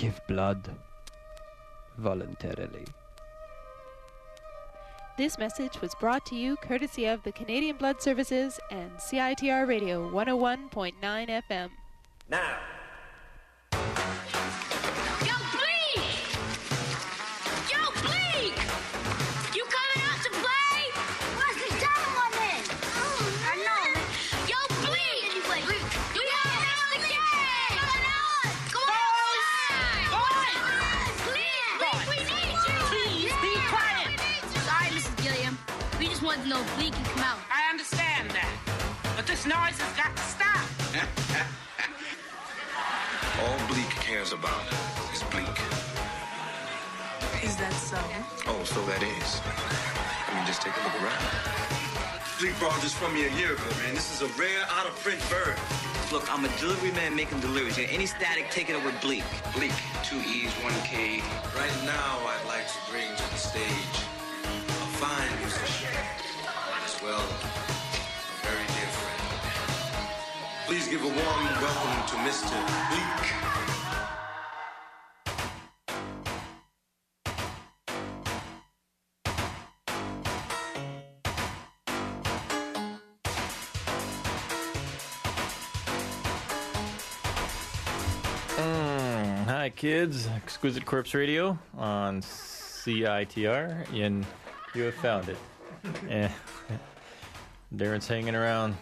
give blood voluntarily. This message was brought to you courtesy of the Canadian Blood Services and CITR Radio 101.9 FM. Now. Yo, Bleak! Yo, Bleak! You coming out to play? What's the time on it? I know. Yo, Bleak! We gotta have the game! Come on! Bleak, we need you! Please, be quiet! Sorry, Mrs. Gilliam. We just wanted to know if Bleak can come out. I understand that. But this noise has got to stop. All Bleak cares about is Bleak. Is that so? Oh, so that is. I mean, just take a look around. Bleak brought this from me a year ago, man. This is a rare, out-of-print bird. Look, I'm a delivery man making deliveries. Any static, take it up with Bleak. Bleak, 2 E's, 1 K. Right now, I'd like to bring to the stage a fine musician, as well a very dear friend. Please give a warm welcome to Mr. Bleak. Hi kids, Exquisite Corpse Radio on CITR, and you have found it. Darren's hanging around.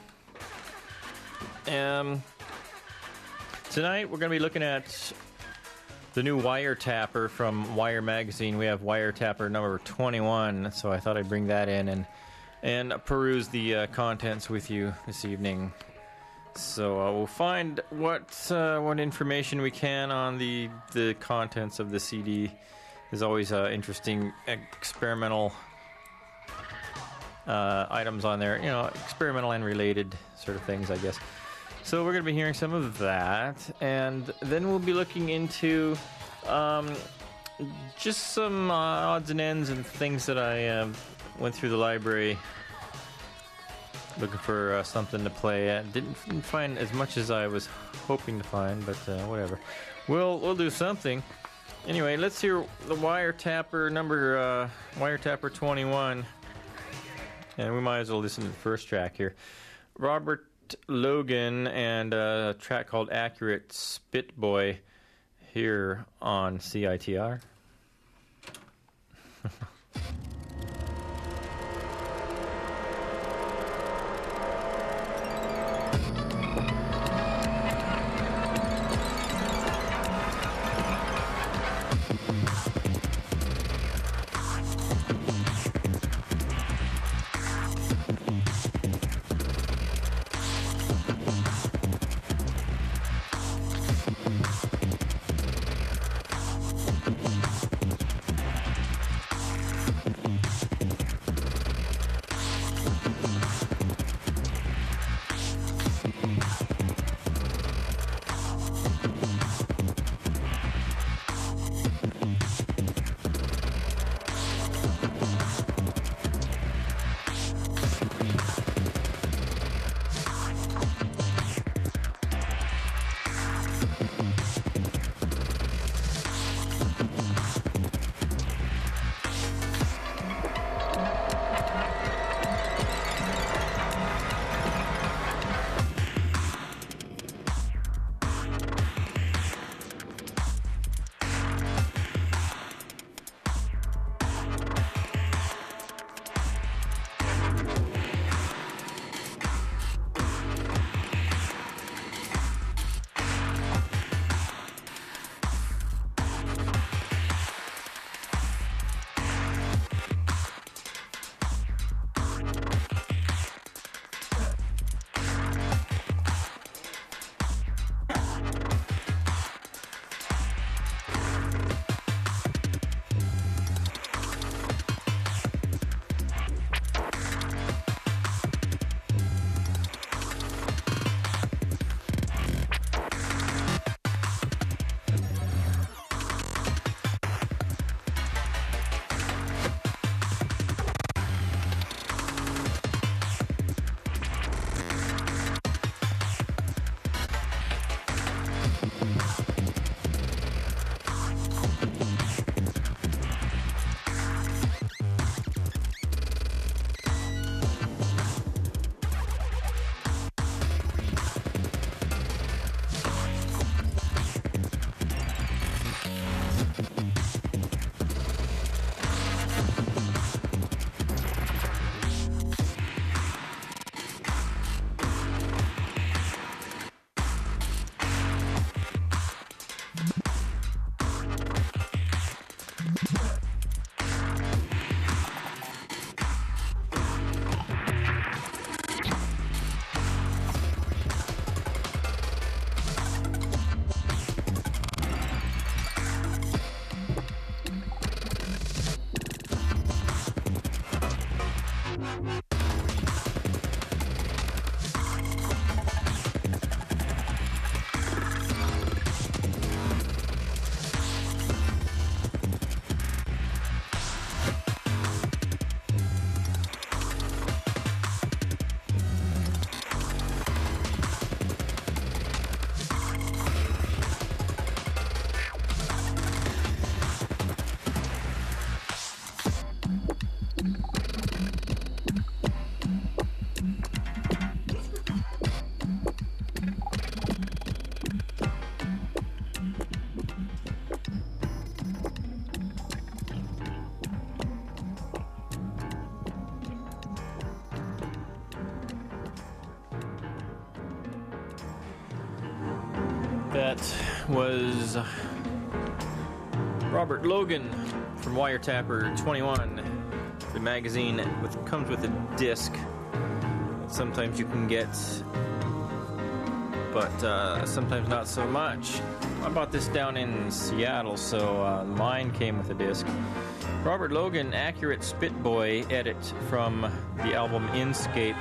Tonight we're going to be looking at the new Wiretapper from Wire Magazine. We have Wiretapper number 21, so I thought I'd bring that in and peruse the contents with you this evening. So we'll find what information we can on the contents of the CD. There's always interesting experimental items on there, experimental and related sort of things, I guess. So we're going to be hearing some of that, and then we'll be looking into just some odds and ends and things that I went through the library looking for something to play. Didn't find as much as I was hoping to find, but whatever. We'll do something. Anyway, let's hear the Wiretapper number Wiretapper 21, and we might as well listen to the first track here. Robert Logan and a track called Accurate Spit Boy here on CITR. That was Robert Logan from Wiretapper 21. The magazine comes with a disc that sometimes you can get, but sometimes not so much. I bought this down in Seattle, so mine came with a disc. Robert Logan, Accurate Spit Boy edit from the album Inscape.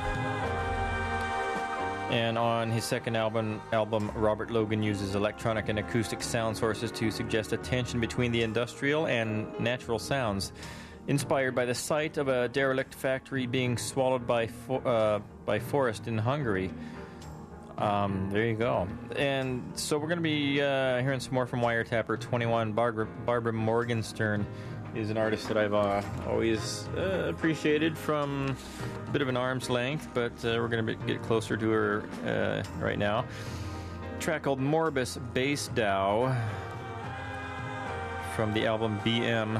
And on his second album, Robert Logan uses electronic and acoustic sound sources to suggest a tension between the industrial and natural sounds, inspired by the sight of a derelict factory being swallowed by forest in Hungary. There you go. And so we're going to be hearing some more from Wiretapper 21. Barbara Morgenstern is an artist that I've always appreciated from a bit of an arm's length, but we're going to get closer to her right now. A track called Morbus Bass Dow from the album BM,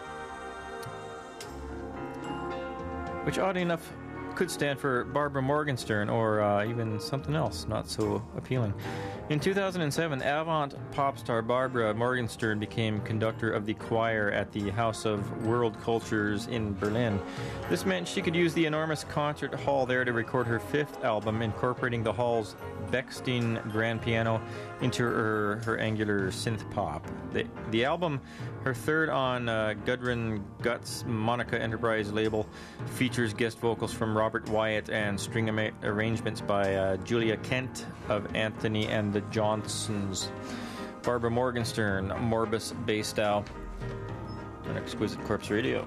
which oddly enough could stand for Barbara Morgenstern or even something else not so appealing. In 2007, avant pop star Barbara Morgenstern became conductor of the choir at the House of World Cultures in Berlin. This meant she could use the enormous concert hall there to record her fifth album, incorporating the hall's Bechstein grand piano into her angular synth pop. The album, her third on Gudrun Gut's Monica Enterprise label, features guest vocals from Robert Wyatt and string arrangements by Julia Kent of Anthony and the Johnsons. Barbara Morgenstern, Morbus Bass Dow on Exquisite Corpse Radio.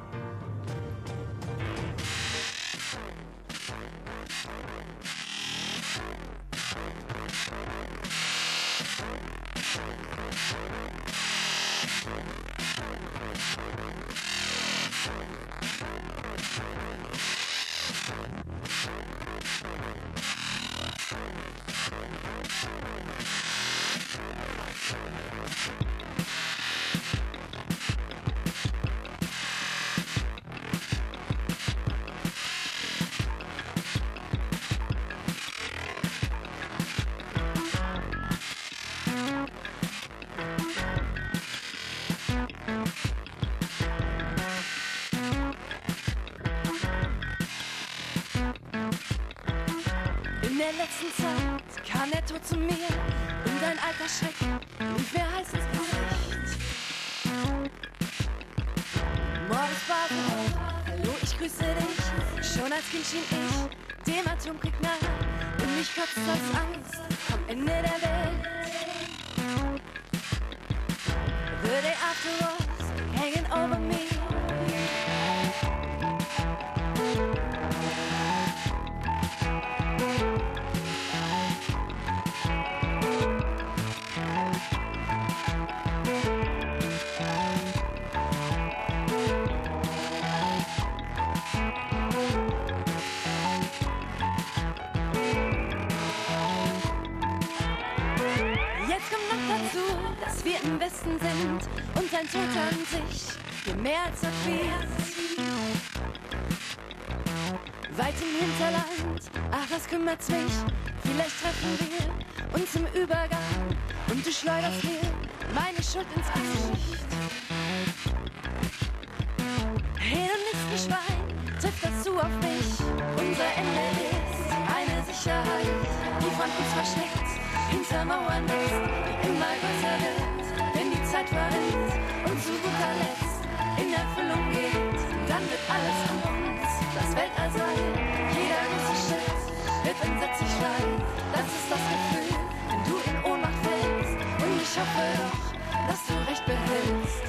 Mehr als erfährt. Weit im Hinterland, ach, das kümmert's mich. Vielleicht treffen wir uns im Übergang und du schleuderst mir meine Schuld ins Gesicht. Hedonistenschwein, trifft das zu auf mich. Unser Ende ist eine Sicherheit, die von uns versteckt hinter Mauern ist, die immer größer wird, wenn die Zeit verrinnt und zu guter Letzt in Erfüllung geht, dann wird alles an uns, das Weltall sein. Jeder große Schritt wird entsetzlich klein. Das ist das Gefühl, wenn du in Ohnmacht fällst. Und ich hoffe doch, dass du recht behältst.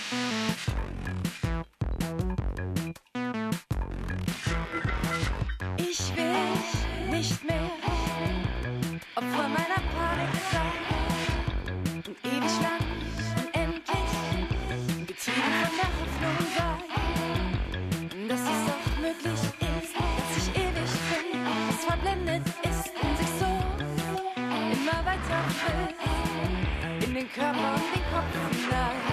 Ich will nicht mehr Opfer meiner Panik sein. Und ewig lang, unendlich, getrieben von der Hoffnung sein, dass es doch möglich ist, dass ich ewig bin, was verblendet ist und sich so immer weiter füllt, in den Körper und den Kopf hinein.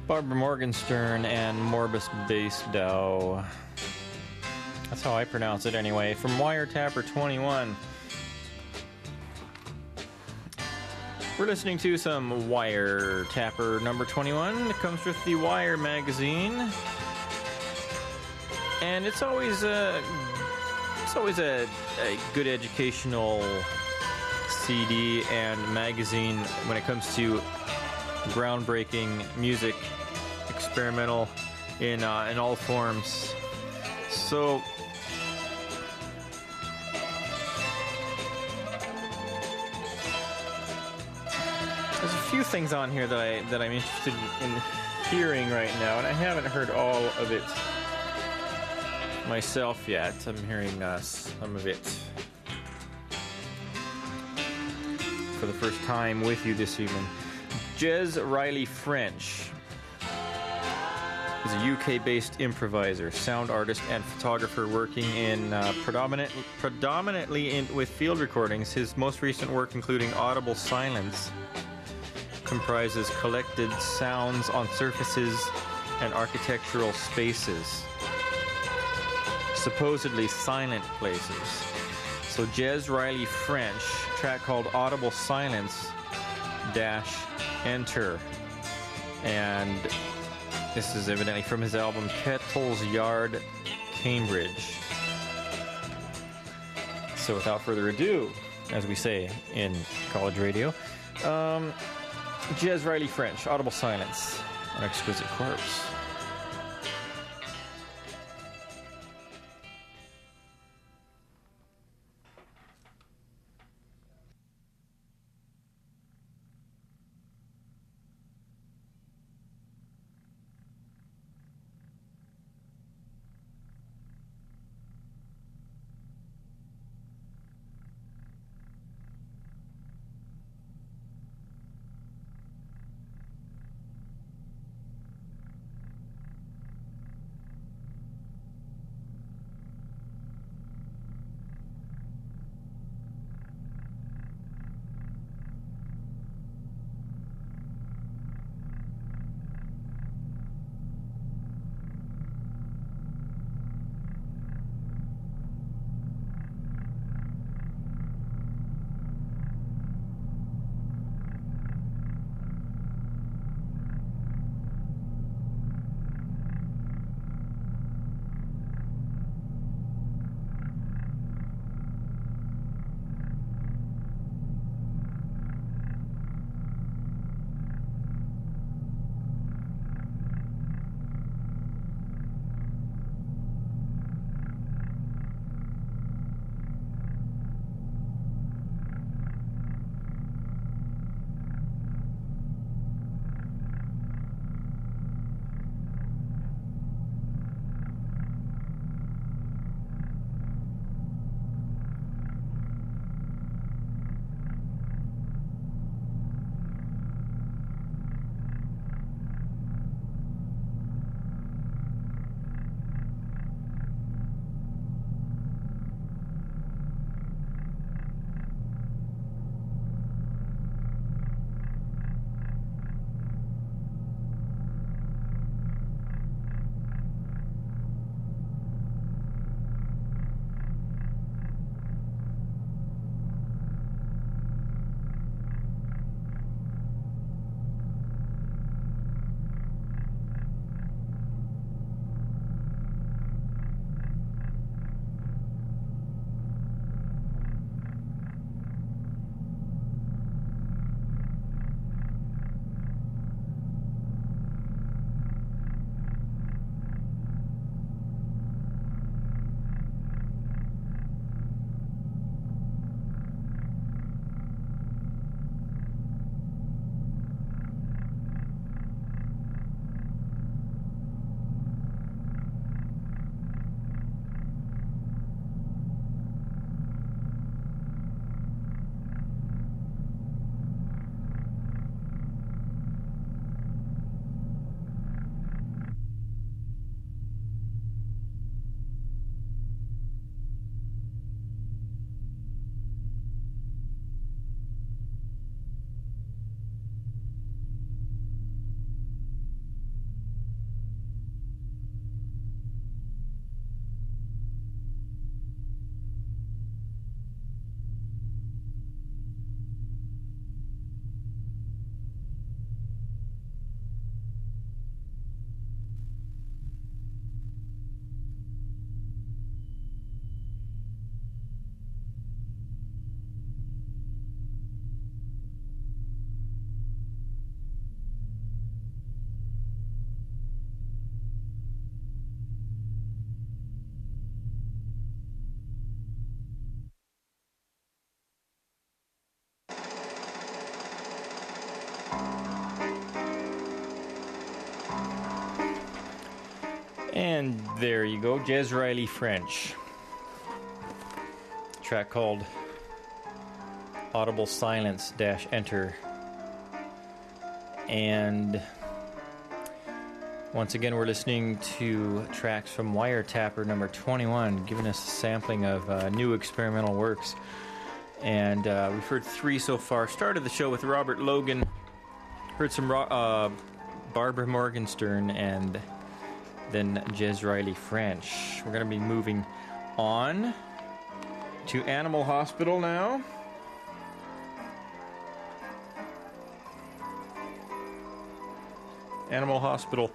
Barbara Morgenstern and Morbus Basedow. That's how I pronounce it anyway. From Wiretapper 21. We're listening to some Wiretapper number 21. It comes with the Wire magazine. And it's always a good educational CD and magazine when it comes to groundbreaking music, experimental in all forms. So there's a few things on here that I'm interested in hearing right now, and I haven't heard all of it myself yet. I'm hearing some of it for the first time with you this evening. Jez Riley French is a UK-based improviser, sound artist, and photographer working in predominantly with field recordings. His most recent work, including Audible Silence, comprises collected sounds on surfaces and architectural spaces, supposedly silent places. So Jez Riley French, track called Audible Silence Enter, and this is evidently from his album Kettle's Yard, Cambridge. So without further ado, as we say in college radio, Jez Riley French, Audible Silence, An Exquisite Corpse. And there you go, Jez Riley French. Track called Audible Silence -Enter. And once again, we're listening to tracks from Wiretapper number 21, giving us a sampling of new experimental works. And we've heard 3 so far. Started the show with Robert Logan, heard some Barbara Morgenstern, and then Jez Riley French. We're going to be moving on to Animal Hospital now. Animal Hospital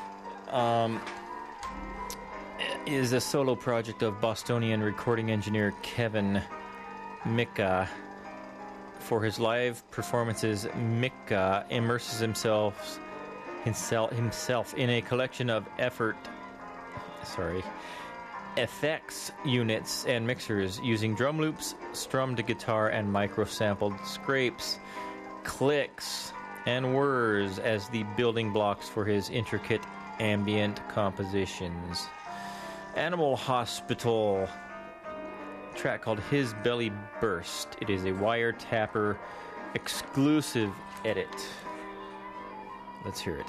is a solo project of Bostonian recording engineer Kevin Mika. For his live performances, Mika immerses himself in a collection of effects units and mixers using drum loops, strummed guitar, and micro-sampled scrapes, clicks, and whirs as the building blocks for his intricate ambient compositions. Animal Hospital, track called His Belly Burst. It is a Wiretapper exclusive edit. Let's hear it.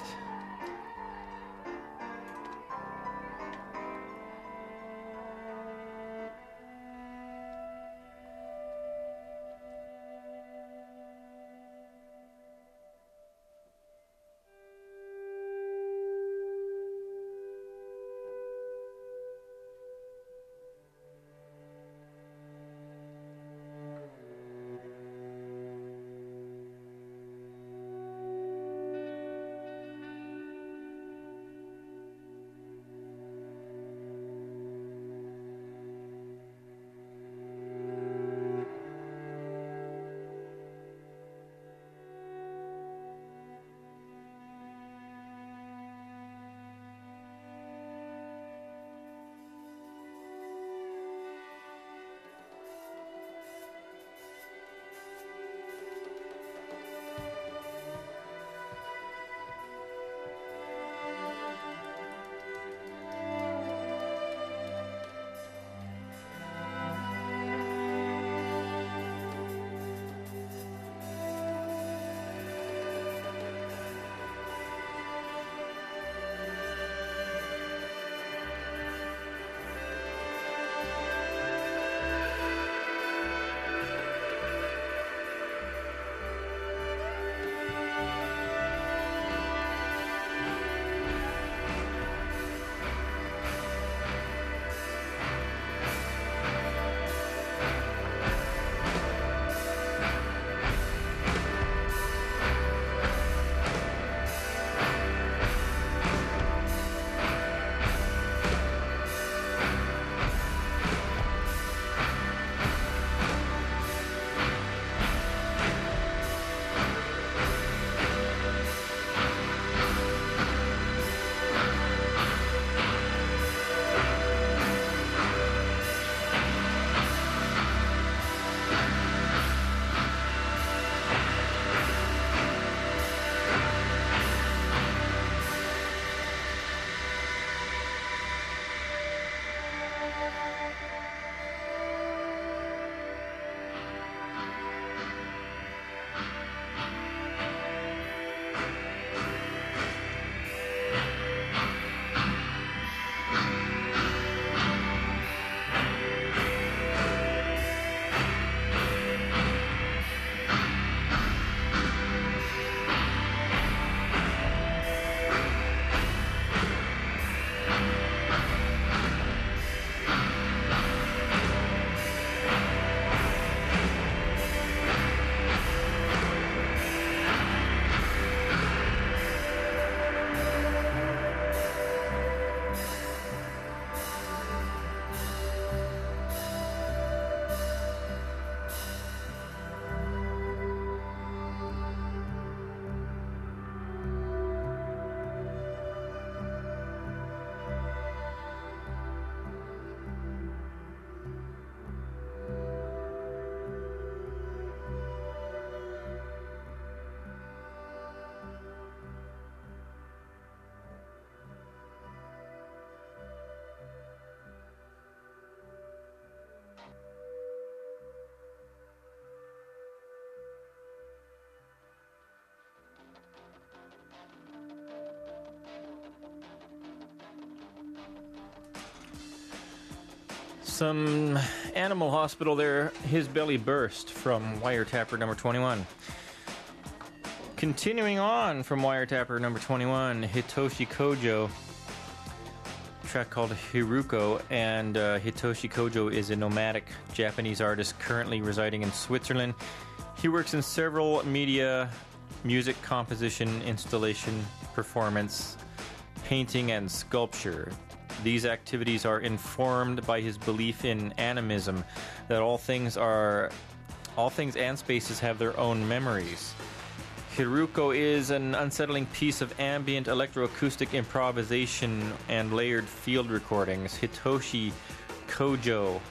some Animal Hospital there. His Belly Burst from Wiretapper number 21. Continuing on from Wiretapper number 21, Hitoshi Kojo. Track called Hiruko, and Hitoshi Kojo is a nomadic Japanese artist currently residing in Switzerland. He works in several media, music composition, installation, performance, painting, and sculpture. These activities are informed by his belief in animism, that all things and spaces have their own memories. Hiruko is an unsettling piece of ambient electroacoustic improvisation and layered field recordings. Hitoshi Kojo.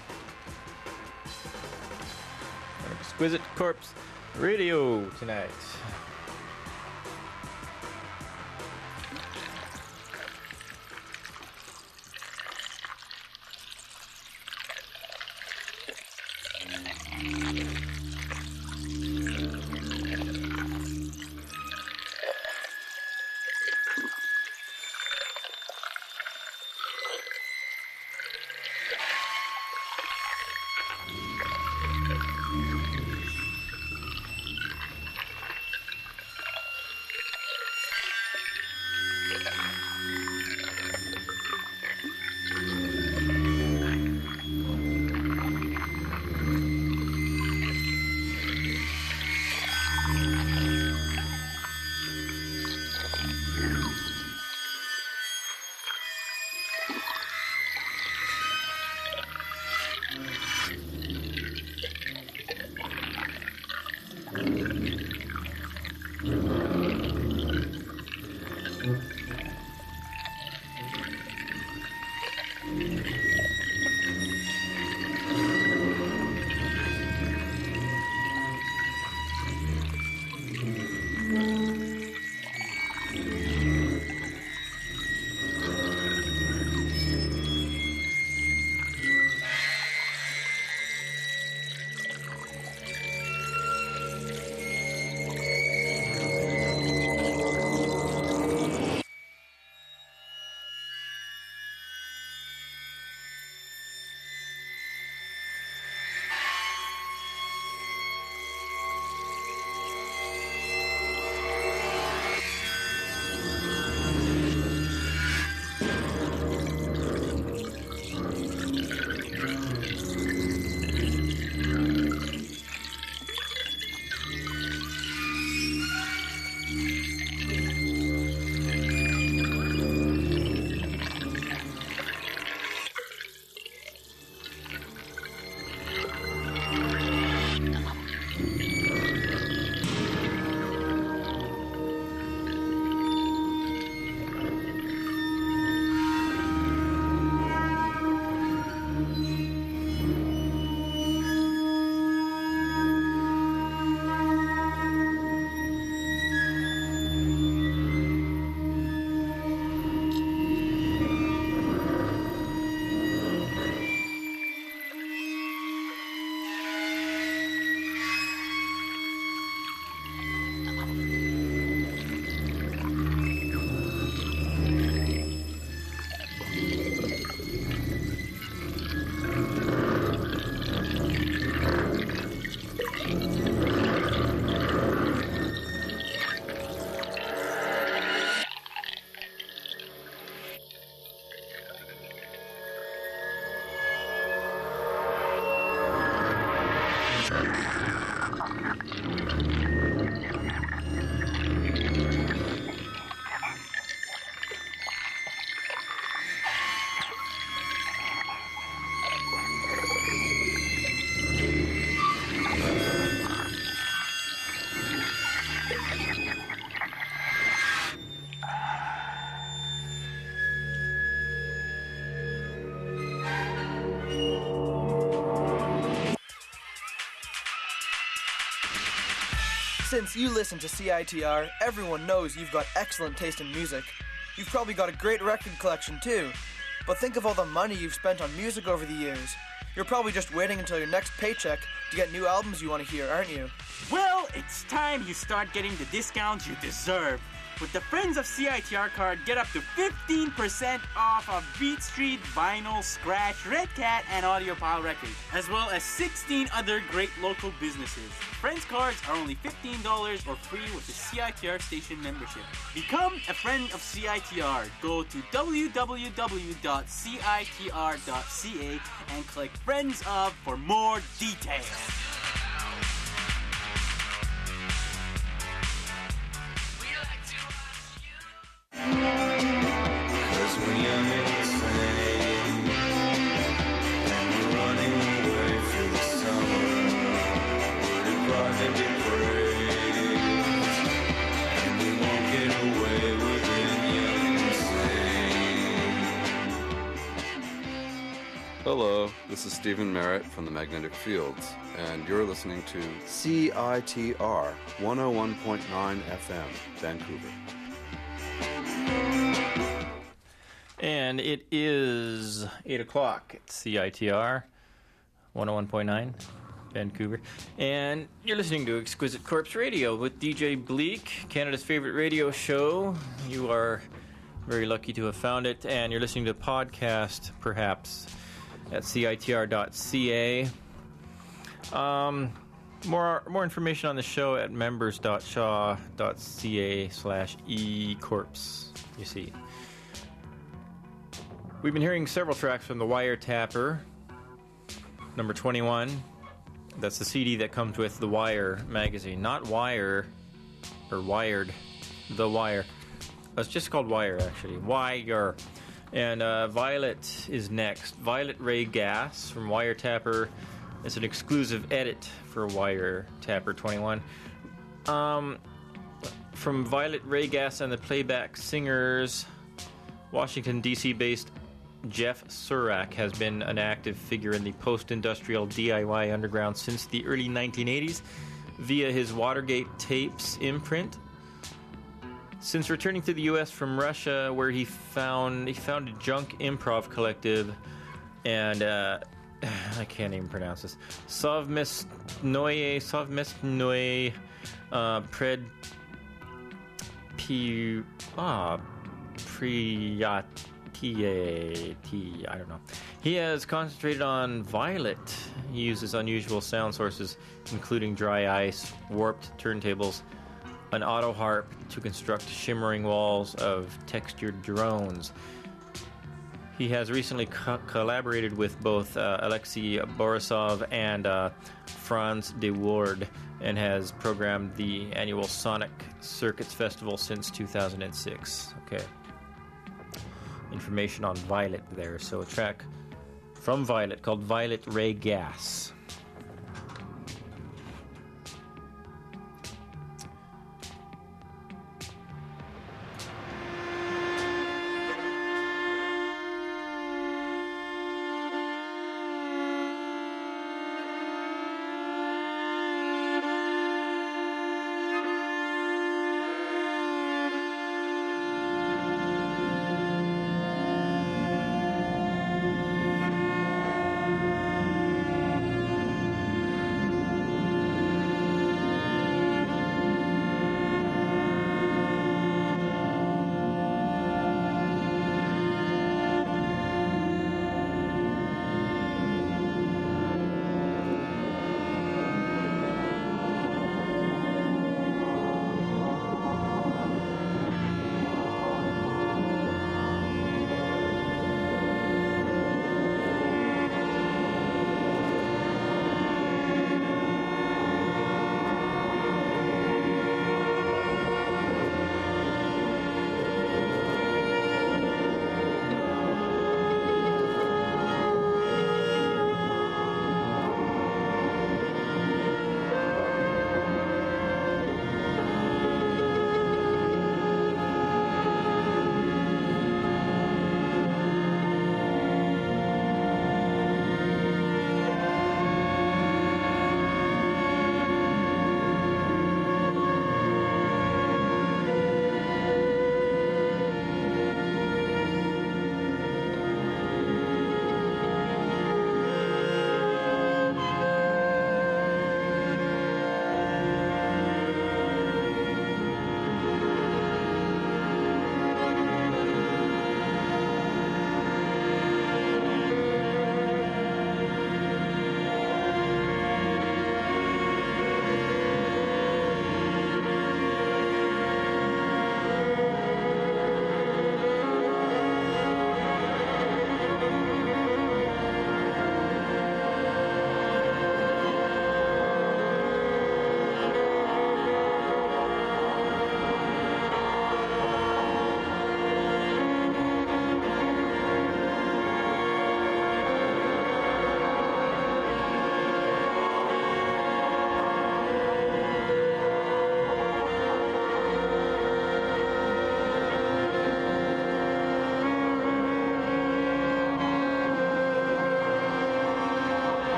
Exquisite Corpse Radio tonight. Since you listen to CITR, everyone knows you've got excellent taste in music. You've probably got a great record collection too. But think of all the money you've spent on music over the years. You're probably just waiting until your next paycheck to get new albums you want to hear, aren't you? Well, it's time you start getting the discounts you deserve. With the Friends of CITR card, get up to 15% off of Beat Street, Vinyl, Scratch, Red Cat, and Audiophile Records, as well as 16 other great local businesses. Friends cards are only $15 or free with the CITR station membership. Become a friend of CITR. Go to www.citr.ca and click Friends of for more details. Hello, this is Stephen Merritt from the Magnetic Fields, and you're listening to CITR 101.9 FM, Vancouver. And it is 8 o'clock at CITR 101.9 Vancouver. And you're listening to Exquisite Corpse Radio with DJ Bleak, Canada's favorite radio show. You are very lucky to have found it, and you're listening to a podcast, perhaps, at citr.ca. More information on the show at members.shaw.ca/ecorpse, you see. We've been hearing several tracks from The Wiretapper, number 21. That's the CD that comes with The Wire magazine. Not Wire, or Wired, The Wire. It's just called Wire, actually. Wire. And Violet is next. Violet Ray Gas from Wiretapper. It's an exclusive edit for Wiretapper 21. From Violet Ray Gas and the Playback Singers, Washington, D.C. based Jeff Surak has been an active figure in the post-industrial DIY underground since the early 1980s via his Watergate Tapes imprint. Since returning to the U.S. from Russia, where he founded Junk Improv Collective and I can't even pronounce this, Sovmestnoye Pred Priyati, I don't know. He has concentrated on Violet. He uses unusual sound sources, including dry ice, warped turntables, an auto harp to construct shimmering walls of textured drones. He has recently collaborated with both Alexei Borisov and Franz de Waard and has programmed the annual Sonic Circuits Festival since 2006. Okay. Information on Violet there. So a track from Violet called Violet Ray Gas.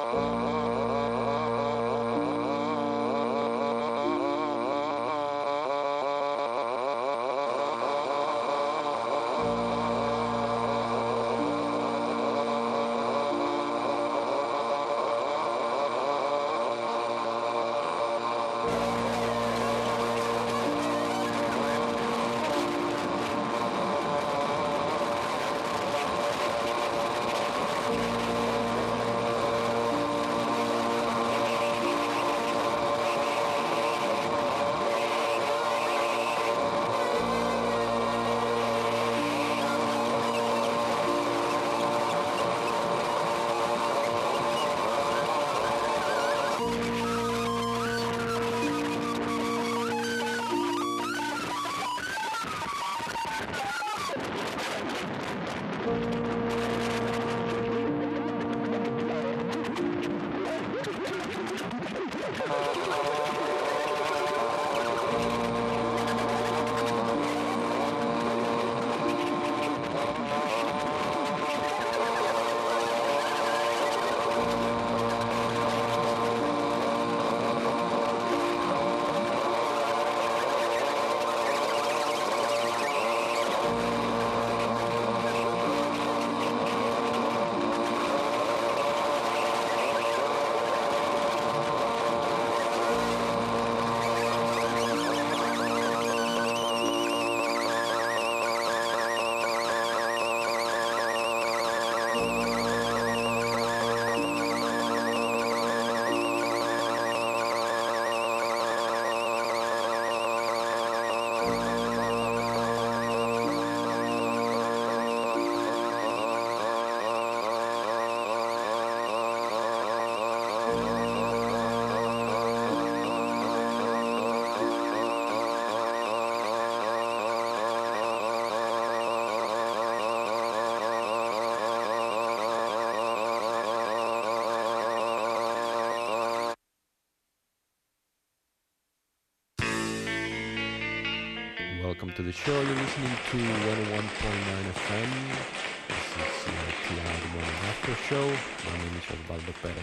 Welcome to the show. You're listening to 101.9 FM. This is CITR, the morning after show. My name is Osvaldo Perez.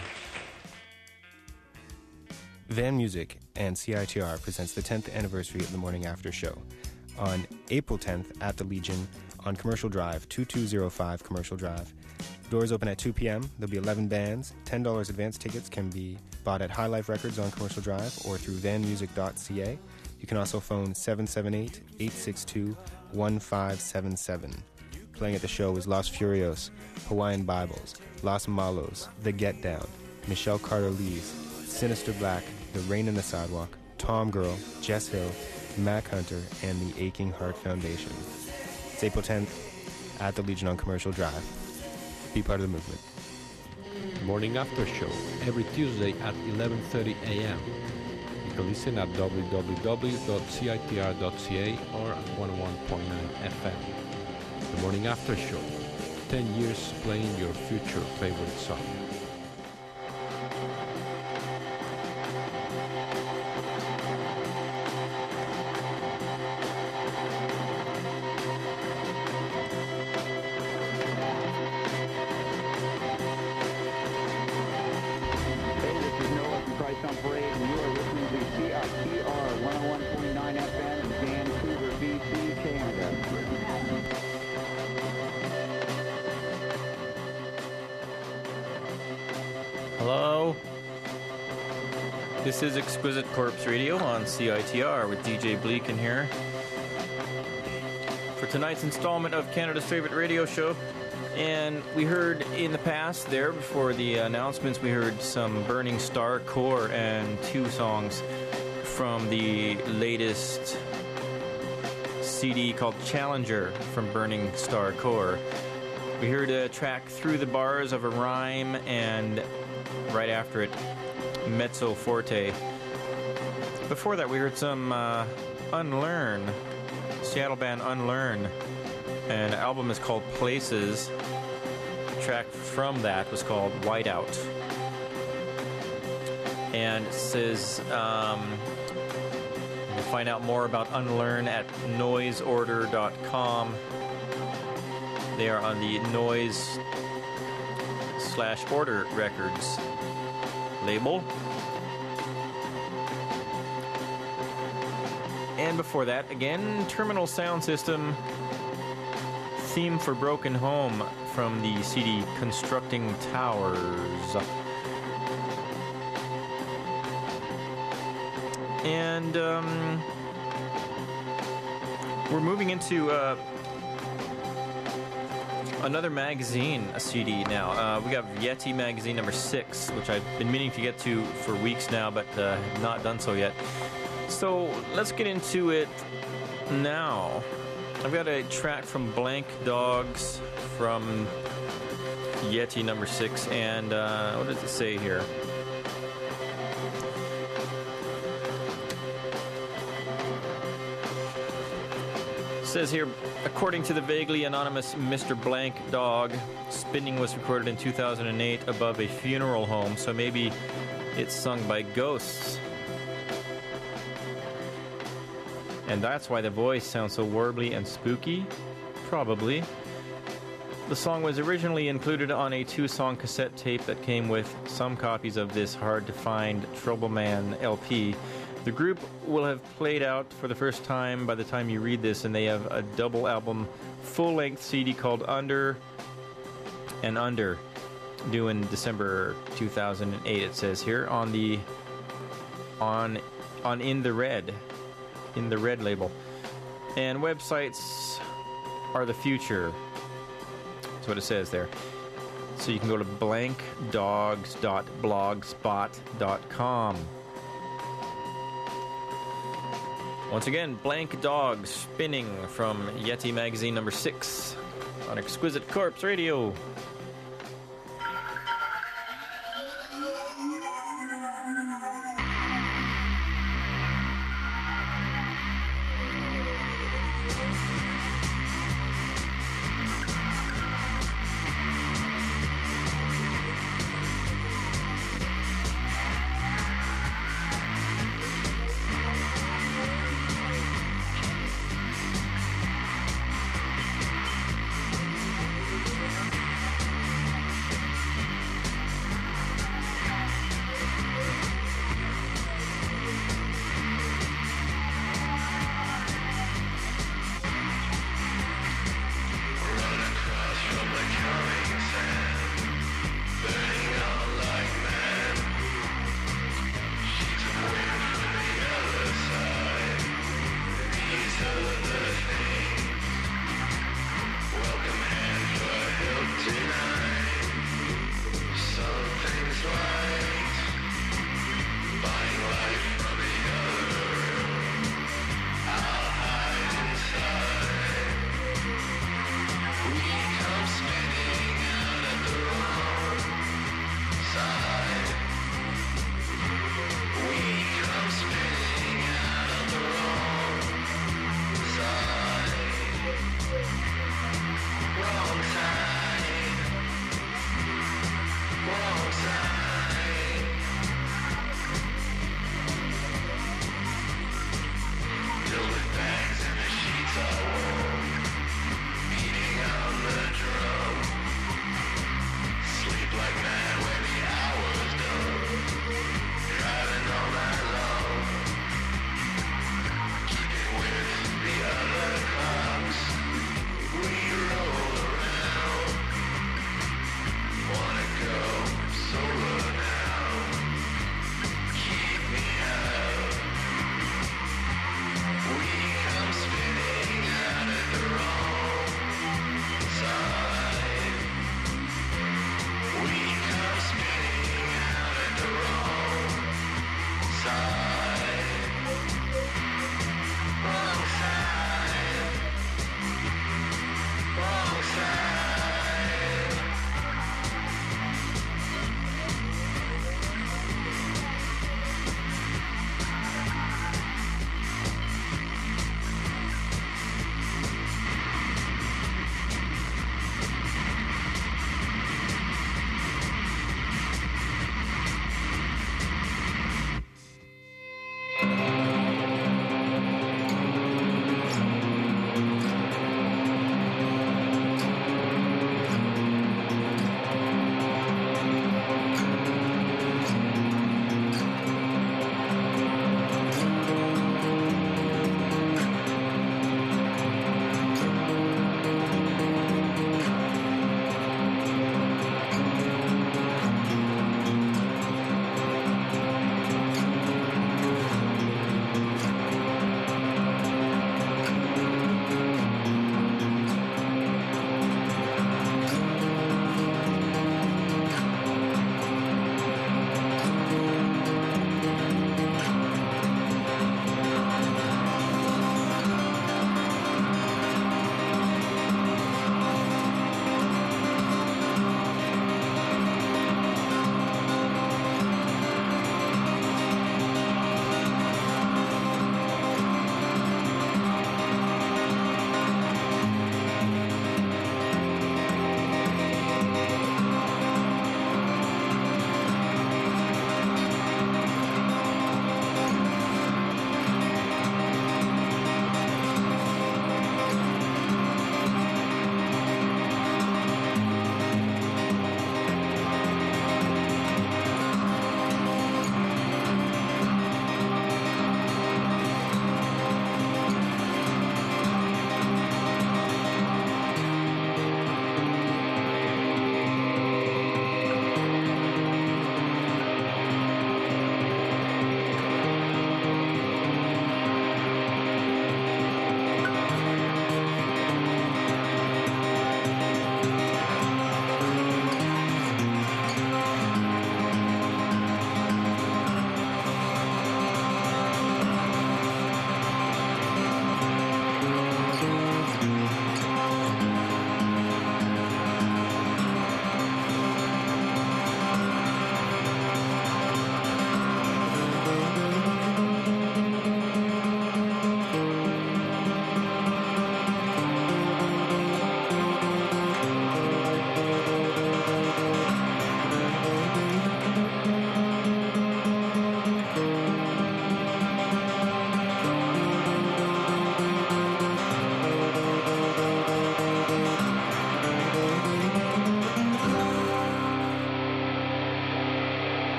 Van Music and CITR presents the 10th anniversary of the Morning After Show on April 10th at the Legion on Commercial Drive, 2205 Commercial Drive. Doors open at 2 p.m. There'll be 11 bands. $10 advance tickets can be bought at High Life Records on Commercial Drive or through vanmusic.ca. You can also phone 778-862-1577. Playing at the show is Los Furios, Hawaiian Bibles, Los Malos, The Get Down, Michelle Carter-Lees, Sinister Black, The Rain in the Sidewalk, Tom Girl, Jess Hill, Mac Hunter, and the Aching Heart Foundation. It's April 10th at the Legion on Commercial Drive. Be part of the movement. Morning After Show, every Tuesday at 11:30 a.m. You can listen at www.citr.ca or at 101.9 FM. The Morning After Show, 10 years playing your future favorite song. Hello. This is Exquisite Corpse Radio on CITR with DJ Bleak in here. For tonight's installment of Canada's favorite radio show. And we heard in the past there, before the announcements, we heard some Burning Star Core and 2 songs from the latest CD called Challenger from Burning Star Core. We heard a track Through the Bars of a Rhyme, and right after it, Mezzo Forte. Before that, we heard some Unlearn, Seattle band Unlearn. An album is called Places. The track from that was called Whiteout. And it says you can find out more about Unlearn at noiseorder.com. They are on the noise/ Order Records label. And before that, again, Terminal Sound System, Theme for Broken Home from the CD Constructing Towers. And we're moving into another magazine, a CD now. We got Yeti magazine number 6, which I've been meaning to get to for weeks now, but have not done so yet. So let's get into it now. I've got a track from Blank Dogs from Yeti number 6, and what does it say here? It says here, according to the vaguely anonymous Mr. Blank Dog, Spinning was recorded in 2008 above a funeral home, so maybe it's sung by ghosts. And that's why the voice sounds so warbly and spooky? Probably. The song was originally included on a 2-song cassette tape that came with some copies of this hard-to-find Trouble Man LP. The group will have played out for the first time by the time you read this, and they have a double album full-length CD called Under and Under, due in December 2008, it says here, on In the Red label. And websites are the future. That's what it says there. So you can go to blankdogs.blogspot.com. Once again, Blank Dogs, Spinning from Yeti magazine number 6 on Exquisite Corpse Radio.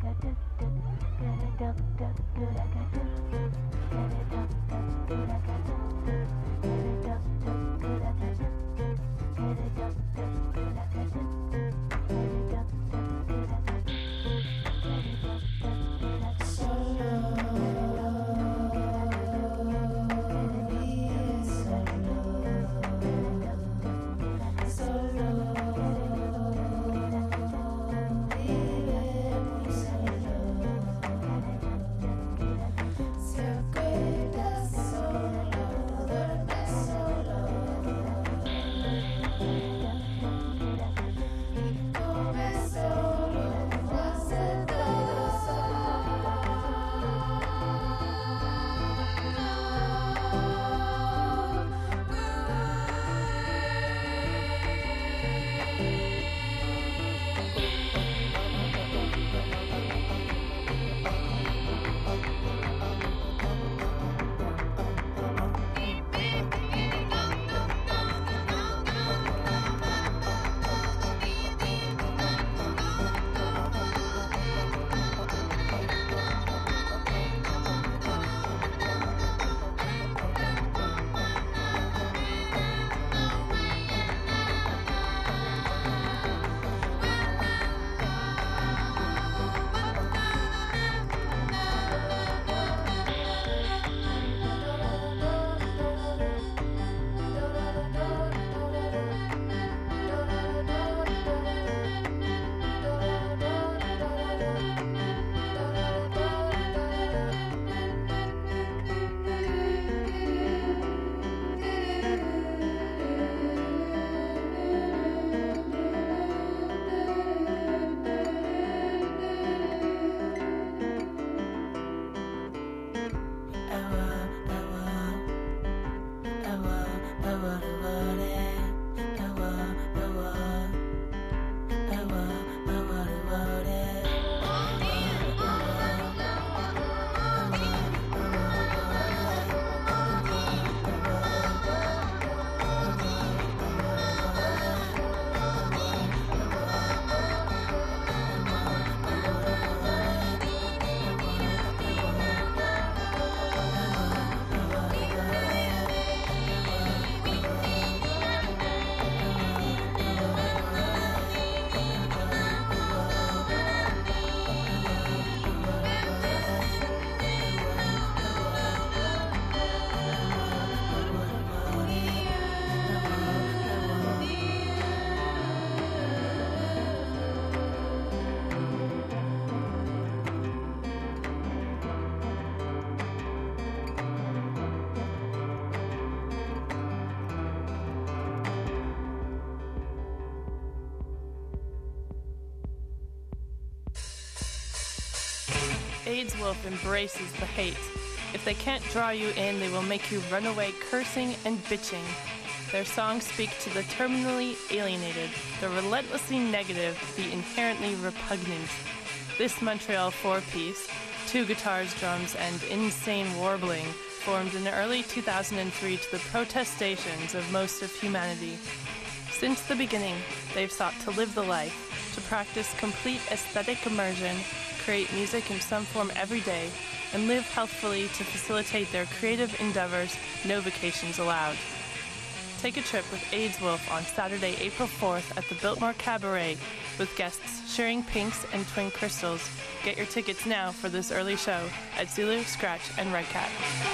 AIDS Wolf embraces the hate. If they can't draw you in, they will make you run away cursing and bitching. Their songs speak to the terminally alienated, the relentlessly negative, the inherently repugnant. This Montreal four-piece, 2 guitars, drums, and insane warbling, formed in early 2003 to the protestations of most of humanity. Since the beginning, they've sought to live the life, to practice complete aesthetic immersion, create music in some form every day, and live healthfully to facilitate their creative endeavors, no vacations allowed. Take a trip with AIDS Wolf on Saturday, April 4th at the Biltmore Cabaret with guests Shearing Pinks and Twin Crystals. Get your tickets now for this early show at Zulu, Scratch, and Red Cat.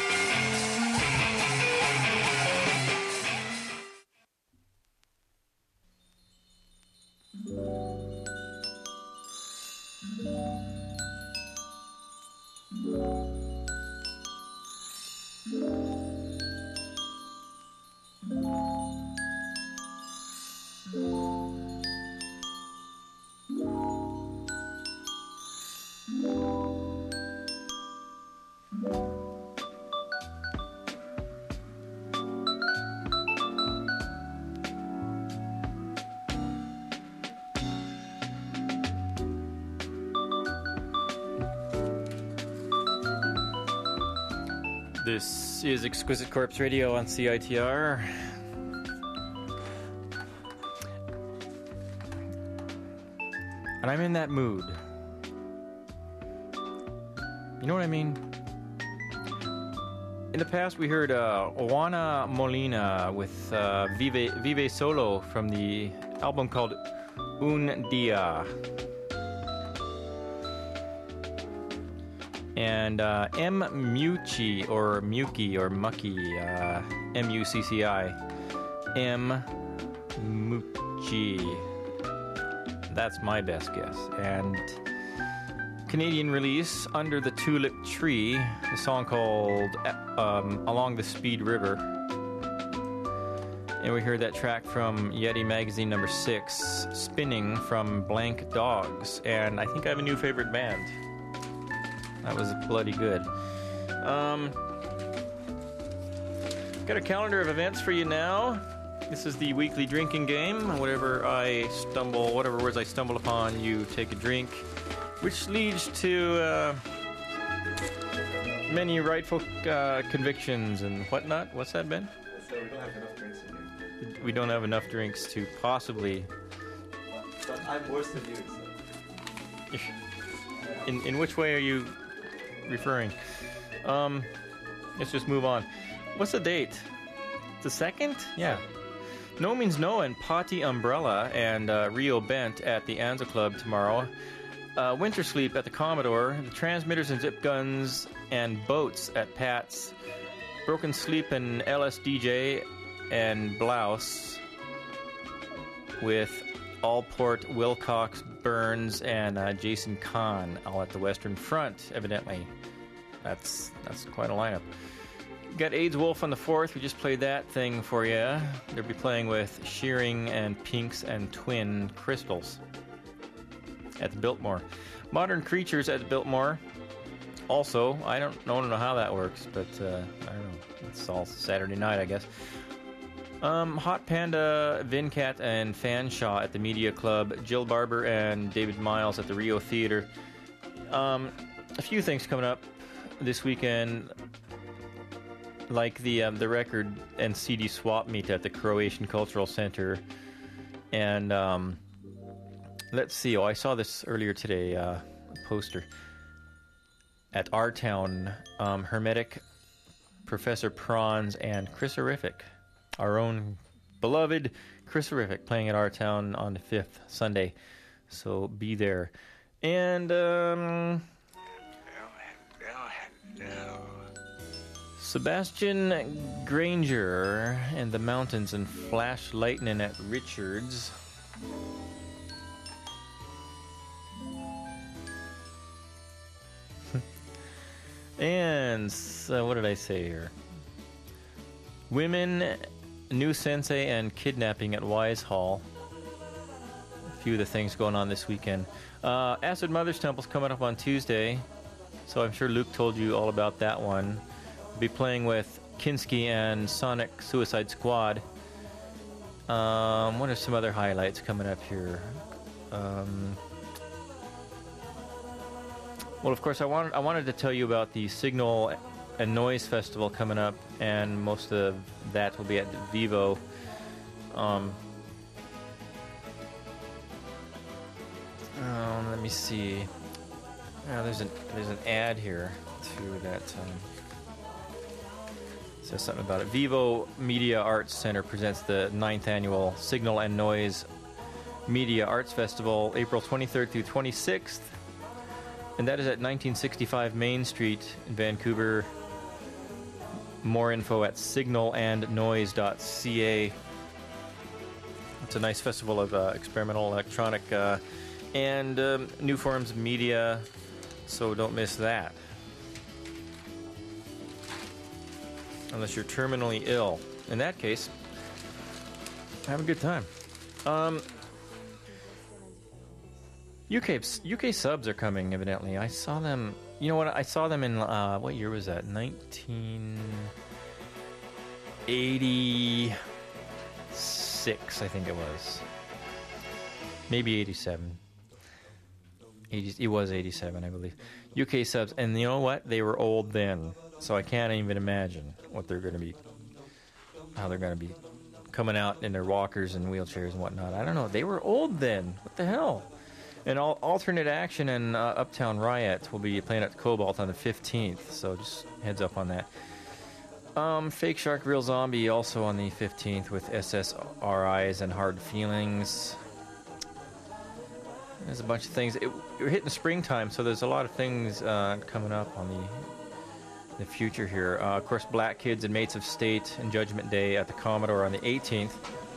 This is Exquisite Corpse Radio on CITR. And I'm in that mood. You know what I mean? In the past, we heard Juana Molina with Vive Solo from the album called Un Dia. And M. Mucci, or Muki, or Mucky, M-U-C-C-I. M. Mucci. That's my best guess. And Canadian release, Under the Tulip Tree, a song called Along the Speed River. And we heard that track from Yeti Magazine number 6, Spinning from Blank Dogs. And I think I have a new favorite band. That was bloody good. Got a calendar of events for you now. This is the weekly drinking game. Whatever words I stumble upon, you take a drink. Which leads to many rightful convictions and whatnot. What's that, Ben? So we don't have enough drinks in here. We don't have enough drinks to possibly... But I'm worse than you, so... In which way are you referring? Let's just move on. What's the date? The 2nd? Yeah. No Means No and Potty Umbrella and Rio Bent at the Anza Club tomorrow. Winter Sleep at the Commodore, the Transmitters and Zip Guns and Boats at Pat's, Broken Sleep and LSDJ and Blouse with Allport, Wilcox, Burns, and Jason Kahn, all at the Western Front, evidently. That's quite a lineup. Got AIDS Wolf on the 4th. We just played that thing for you. They'll be playing with Shearing and Pinks and Twin Crystals at the Biltmore. Modern Creatures at the Biltmore. Also, I don't know how that works, but I don't know. It's all Saturday night, I guess. Hot Panda, Vincat, and Fanshawe at the Media Club. Jill Barber and David Miles at the Rio Theater. A few things coming up this weekend, like the record and CD swap meet at the Croatian Cultural Center. And let's see. I saw this earlier today, a poster at Our Town. Hermetic, Professor Prawns, and Chris Horrific. Our own beloved Chris Horrific playing at Our Town on the 5th, Sunday. So be there. And Sebastian Granger and the Mountains and Flash Lightning at Richards. And what did I say here? Women, New Sensei, and Kidnapping at Wise Hall. A few of the things going on this weekend. Acid Mother's Temple's coming up on Tuesday, so I'm sure Luke told you all about that one. We'll be playing with Kinski and Sonic Suicide Squad. What are some other highlights coming up here? Well, of course, I wanted to tell you about the Signal and Noise Festival coming up, and most of that will be at Vivo. Let me see. There's an ad here to that. Says something about it. Vivo Media Arts Center presents the 9th annual Signal and Noise Media Arts Festival, April 23rd through 26th. And that is at 1965 Main Street in Vancouver. More info at signalandnoise.ca. It's a nice festival of experimental electronic and new forms of media, so don't miss that. Unless you're terminally ill. In that case, have a good time. UK subs are coming, evidently. I saw them... You know what? I saw them in... what year was that? 1986, I think it was. Maybe 87. It was 87, I believe. UK subs. And you know what? They were old then. So I can't even imagine what they're going to be... How they're going to be coming out in their walkers and wheelchairs and whatnot. I don't know. They were old then. What the hell? And Alternate Action and Uptown Riot will be playing at the Cobalt on the 15th, so just heads up on that. Fake Shark, Real Zombie also on the 15th with SSRIs and Hard Feelings. There's a bunch of things. We're hitting springtime, so there's a lot of things coming up on the future here. Of course, Black Kids and Mates of State and Judgment Day at the Commodore on the 18th.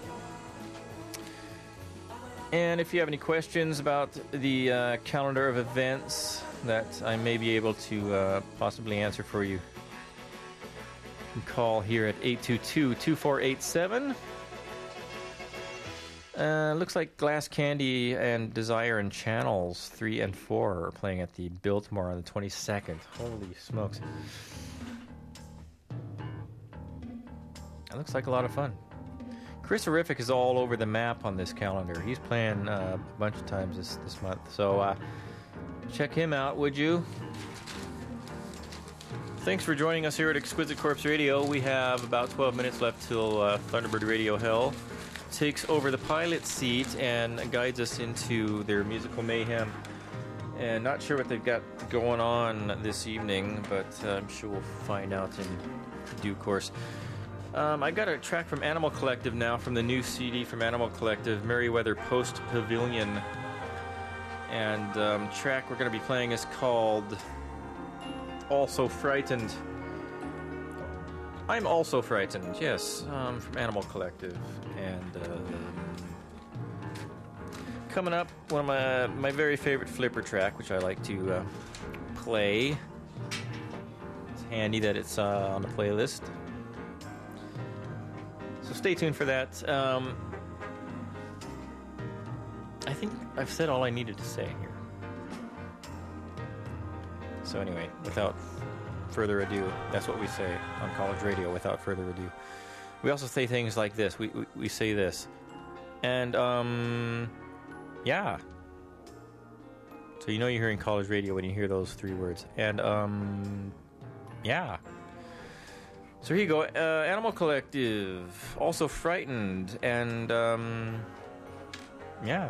And if you have any questions about the calendar of events that I may be able to possibly answer for you, you can call here at 822-2487. Looks like Glass Candy and Desire and Channels 3 and 4 are playing at the Biltmore on the 22nd. Holy smokes. That looks like a lot of fun. Chris Horrific is all over the map on this calendar. He's playing a bunch of times this month. So check him out, would you? Thanks for joining us here at Exquisite Corpse Radio. We have about 12 minutes left till Thunderbird Radio Hell takes over the pilot seat and guides us into their musical mayhem. And not sure what they've got going on this evening, but I'm sure we'll find out in due course. I got a track from Animal Collective now, from the new CD from Animal Collective, Merriweather Post Pavilion. And track we're going to be playing is called Also Frightened. I'm Also Frightened, yes, from Animal Collective. And coming up, one of my very favorite Flipper track, which I like to play. It's handy that it's on the playlist. So stay tuned for that. I think I've said all I needed to say here. So anyway, without further ado, that's what we say on college radio, without further ado. We also say things like this. We say this. And, yeah. So you know you're hearing college radio when you hear those three words. And, yeah. So here you go. Animal Collective, Also Frightened, and, yeah.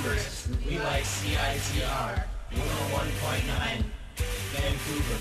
numbers. We like CITR 101.9 Vancouver.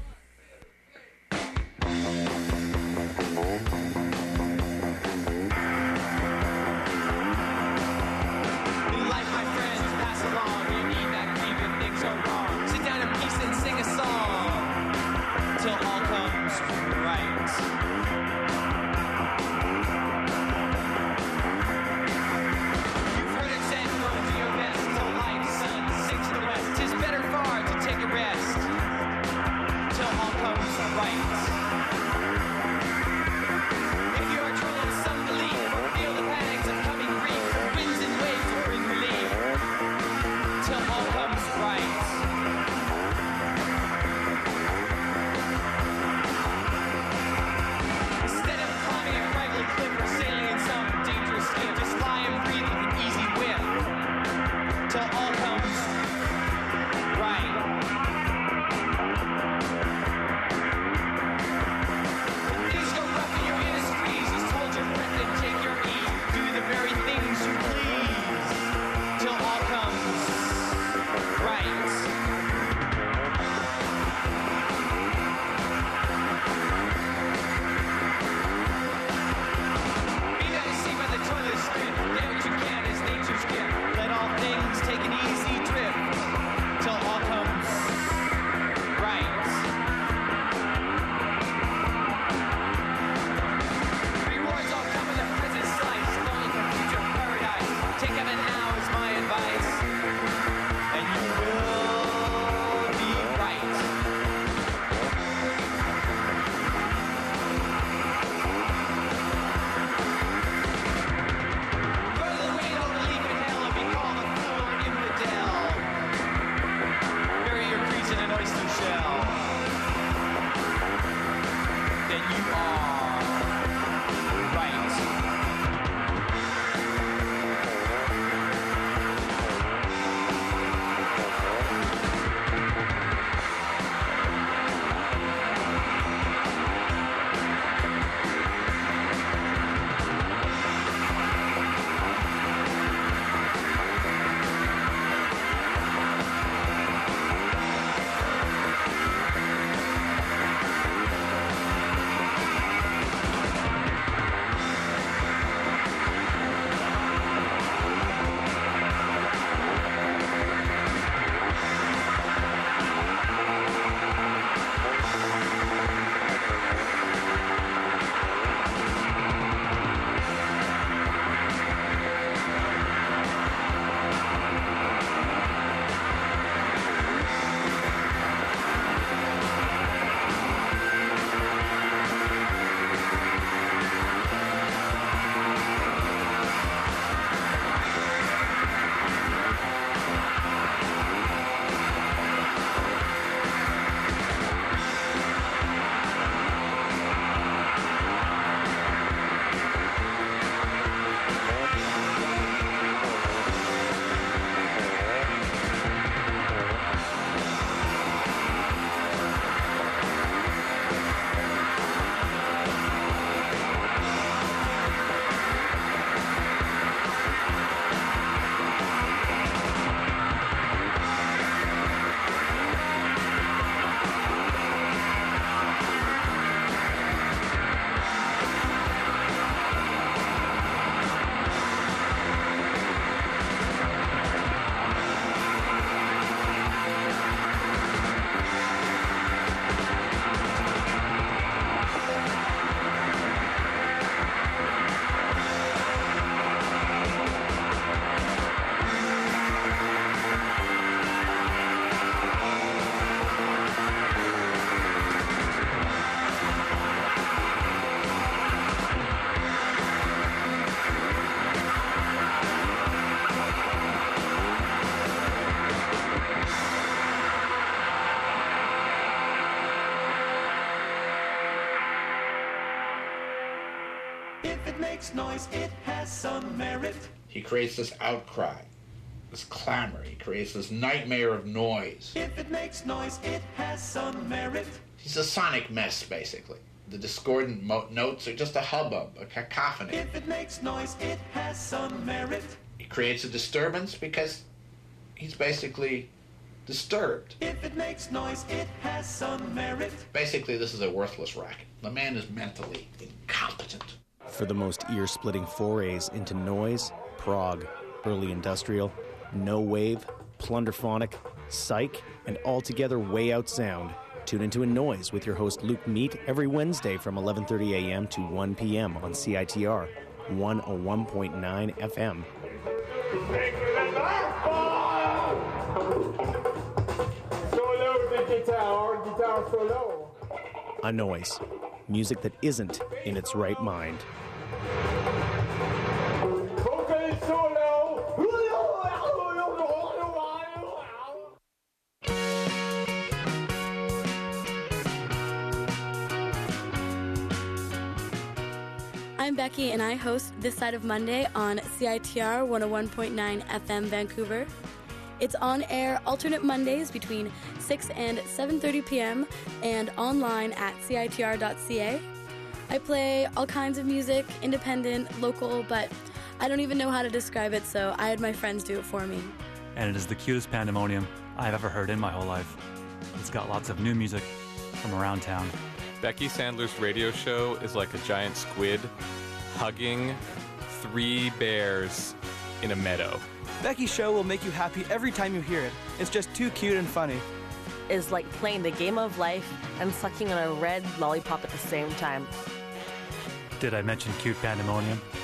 makes noise, it has some merit. He creates this outcry, this clamor. He creates this nightmare of noise. If it makes noise, it has some merit. He's a sonic mess, basically. The discordant notes are just a hubbub, a cacophony. If it makes noise, it has some merit. He creates a disturbance because he's basically disturbed. If it makes noise, it has some merit. Basically, this is a worthless racket. The man is mentally incompetent. For the most ear-splitting forays into noise, prog, early industrial, no wave, plunderphonic, psych, and altogether way out sound, tune into A Noise with your host Luke Meat every Wednesday from 11:30 a.m. to 1 p.m. on CITR 101.9 FM. Solo the guitar solo. A Noise, music that isn't in its right mind. Okay, solo. I'm Becky, and I host This Side of Monday on CITR 101.9 FM Vancouver. It's on air alternate Mondays between 6 and 7:30 p.m. and online at CITR.ca. I play all kinds of music, independent, local, but I don't even know how to describe it, so I had my friends do it for me. And it is the cutest pandemonium I've ever heard in my whole life. It's got lots of new music from around town. Becky Sandler's radio show is like a giant squid hugging 3 bears in a meadow. Becky's show will make you happy every time you hear it. It's just too cute and funny. Is like playing the game of life and sucking on a red lollipop at the same time. Did I mention cute pandemonium?